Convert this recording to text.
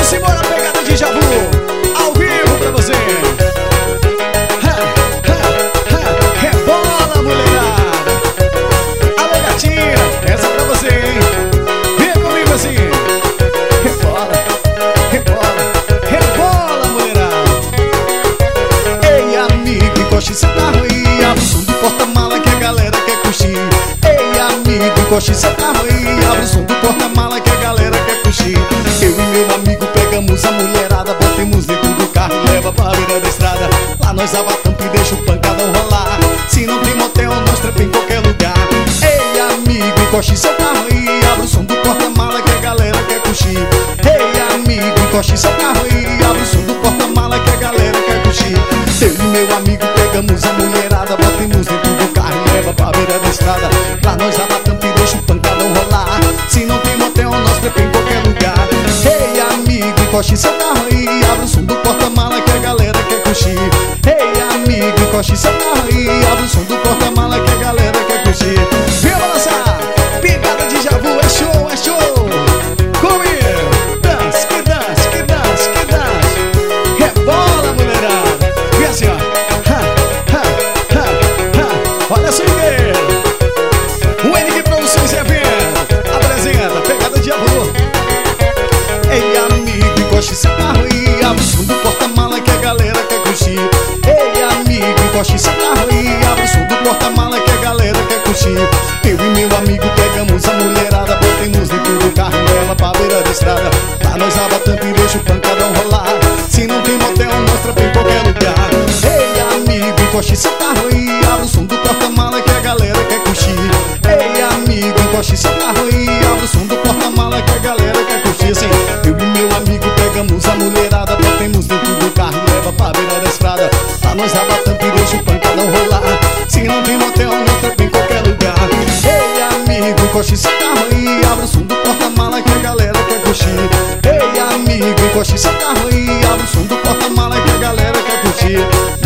Simbora, pegada de Javu, ao vivo pra você. Rebola, mulherada. Alô, gatinha, essa é pra você, hein? Vem comigo assim. Rebola, rebola, rebola, mulherada. Ei, amigo, encoste seu carro aí, abre o som do porta-mala que a galera quer curtir. Ei, amigo, encoste seu carro aí, abre o som do porta-mala que a galera quer curtir. Eu e meu amigo pegamos a mulherada, botemos dentro do carro e leva pra beira da estrada. Lá nós abatamos e deixa o pancadão rolar. Se não tem motel, nós trepa em qualquer lugar. Ei, amigo, encoste seu carro aí, abre o som do porta-mala que a galera quer curtir. Ei, amigo, encoste seu carro aí, abre o som do porta-mala que a galera quer curtir. Eu e meu amigo pegamos a mulherada, botemos dentro do carro e leva pra beira da estrada. Lá nós abatamos e deixa o pancadão rolar. Se não tem motel, nós trepa em qualquer lugar. Ei, amigo, encoste seu carro aí, abre o som do porta-mala que a galera quer curtir. Ei, amigo, encoste seu carro aí, abre o som do porta-mala que a galera quer curtir. Vem balançar, pegada de Javu, é show, é show. Comigo, dança, que dança, que dança, que dança. Rebola, mulherada. Vem assim, ó. Olha só, o NG Produções e Eventos apresenta pegada de Javu. Ei, amigo, encoste seu carro aí, abre o som do porta-mala que a galera quer curtir. Ei, amigo, encoste seu carro aí, abre o som do porta-mala que a galera quer curtir. Eu e meu amigo pegamos a mulherada, botemos dentro do carro e leva pra beira da estrada. Lá nós abatamos e deixa o pancadão rolar. Se não tem motel, nós trepa em qualquer lugar. Ei, amigo, encoste seu carro aí, abre o som do porta-mala que a galera quer curtir. Ei, amigo, encoste seu carro aí, abre o som do porta-mala que a galera quer curtir. Assim, eu e meu amigo pegamos a mulherada, botemos dentro do carro e leva pra beira da estrada. Lá nós abatamos e deixa o pancadão rolar. Se não tem motel, nós trepa em qualquer lugar. Ei, amigo, encoste seu carro aí, abre o som do porta-mala que a galera quer curtir. Ei, amigo, encoste seu carro aí, abre o som do porta-mala que a galera quer curtir.